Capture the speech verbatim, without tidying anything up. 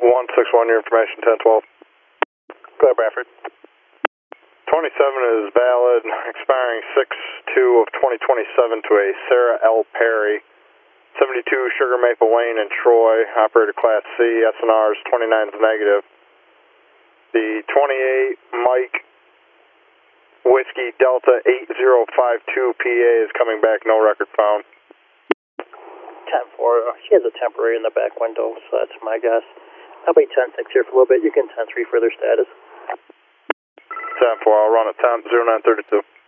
one six one, your information, ten twelve. Go ahead, Bradford. twenty-seven is valid, expiring six two of twenty twenty-seven to a Sarah L. Perry, seventy-two Sugar Maple Lane in Troy, operator class C, S N R is twenty-nine is negative. The twenty-eight Mike Whiskey Delta eight zero five two P A is coming back, no record found. ten four, she has a temporary in the back window, so that's my guess. I'll be ten six here for a little bit. You can ten three further status. ten four, I'll run at ten zero nine thirty-two.